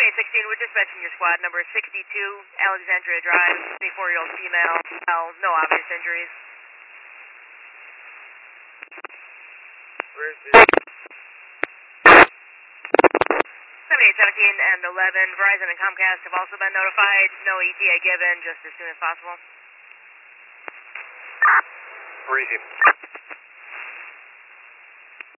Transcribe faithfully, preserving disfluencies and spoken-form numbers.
twenty-eight sixteen, we're dispatching your squad number sixty-two, Alexandria Drive, twenty-four-year-old female, male, no obvious injuries. Where's this? seventy-eight seventeen and eleven, Verizon and Comcast have also been notified. No E T A given, just as soon as possible. Where is he?